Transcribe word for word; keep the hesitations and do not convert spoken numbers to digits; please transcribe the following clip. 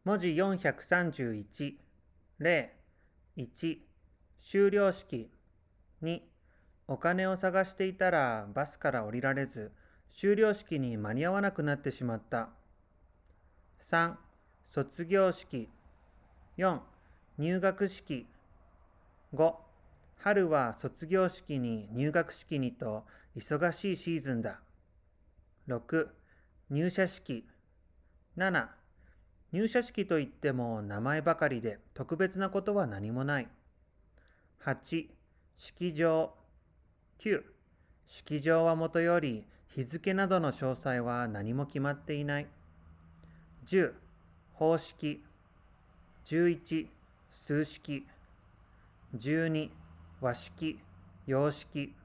文字よんひゃくさんじゅういち、例、いち、終了式、に、お金を探していたらバスから降りられず、終了式に間に合わなくなってしまった。さん、卒業式。よん、入学式。ご、春は卒業式に入学式にと忙しいシーズンだ。ろく、入社式。なな、入社式といっても名前ばかりで特別なことは何もない。はち、式場。きゅう、式場はもとより日付などの詳細は何も決まっていない。じゅう、方式。じゅういち、数式。じゅうに、和式、洋式。